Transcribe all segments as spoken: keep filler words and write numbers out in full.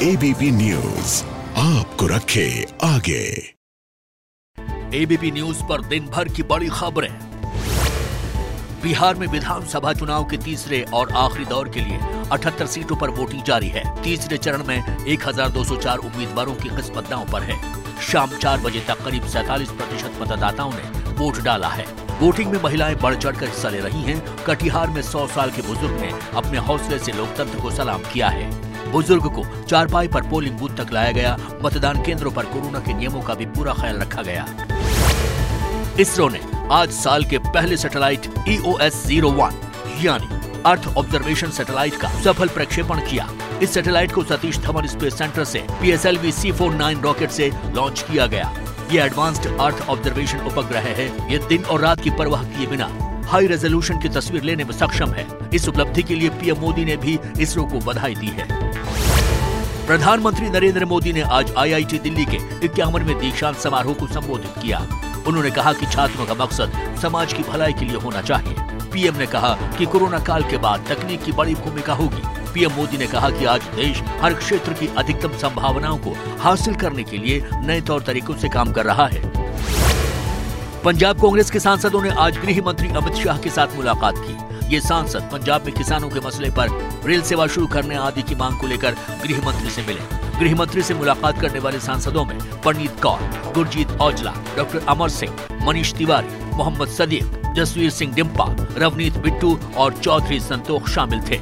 ABP news आपको रखे आगे। एबीपी न्यूज पर दिन भर की बड़ी खबरें। बिहार में विधानसभा चुनाव के तीसरे और आखिरी दौर के लिए अठहत्तर सीटों पर वोटिंग जारी है। तीसरे चरण में एक हजार दो सौ चार उम्मीदवारों की किस्मत दांव पर है। शाम चार बजे तक करीब सैतालीस प्रतिशत मतदाताओं ने वोट डाला है। वोटिंग में महिलाएं बढ़ चढ़कर हिस्सा ले रही हैं। कटिहार में सौ साल के बुजुर्ग ने अपने हौसले से लोकतंत्र को सलाम किया है। बुजुर्ग को चारपाई पर पोलिंग बूथ तक लाया गया। मतदान केंद्रों पर कोरोना के नियमों का भी पूरा ख्याल रखा गया। इसरो ने आज साल के पहले satellite E O S zero one यानी अर्थ ऑब्जर्वेशन सैटेलाइट का सफल प्रक्षेपण किया। इस सैटेलाइट को सतीश धवन स्पेस सेंटर से P S L V C उनचास रॉकेट से लॉन्च किया गया। ये एडवांस्ड अर्थ ऑब्जर्वेशन उपग्रह है। ये दिन और रात की परवाह किए बिना हाई रेजोल्यूशन की तस्वीर लेने में सक्षम है। इस उपलब्धि के लिए पीएम मोदी ने भी इसरो को बधाई दी है। प्रधानमंत्री नरेंद्र मोदी ने आज आई आई टी दिल्ली के इक्यावनवें दीक्षांत समारोह को संबोधित किया। उन्होंने कहा कि छात्रों का मकसद समाज की भलाई के लिए होना चाहिए। पीएम ने कहा कि कोरोना काल के बाद तकनीक की बड़ी भूमिका होगी। पीएम मोदी ने कहा कि आज देश हर क्षेत्र की अधिकतम संभावनाओं को हासिल करने के लिए नए तौर तरीकों से काम कर रहा है। पंजाब कांग्रेस के सांसदों ने आज गृह मंत्री अमित शाह के साथ मुलाकात की। ये सांसद पंजाब में किसानों के मसले पर रेल सेवा शुरू करने आदि की मांग को लेकर गृह मंत्री से मिले। गृह मंत्री से मुलाकात करने वाले सांसदों में पंडित कौर, गुरजीत औजला, डॉक्टर अमर सिंह, मनीष तिवारी, मोहम्मद सदीक, जसवीर सिंह डिम्पा, रवनीत बिट्टू और चौधरी संतोष शामिल थे।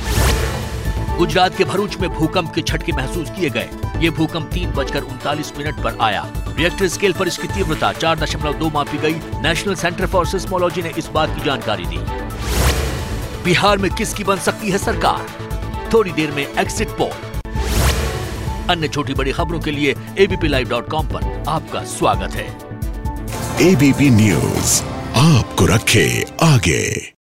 गुजरात के भरूच में भूकंप के झटके महसूस किए गए। ये भूकंप तीन बजकर उनतालीस मिनट पर आया। रिएक्टर स्केल पर इसकी तीव्रता चार दशमलव दो मापी गई। नेशनल सेंटर फॉर सिस्मोलॉजी ने इस बात की जानकारी दी। बिहार में किसकी बन सकती है सरकार? थोड़ी देर में एग्जिट पोल। अन्य छोटी बड़ी खबरों के लिए A B P live dot com पर आपका स्वागत है। एबीपी न्यूज आपको रखे आगे।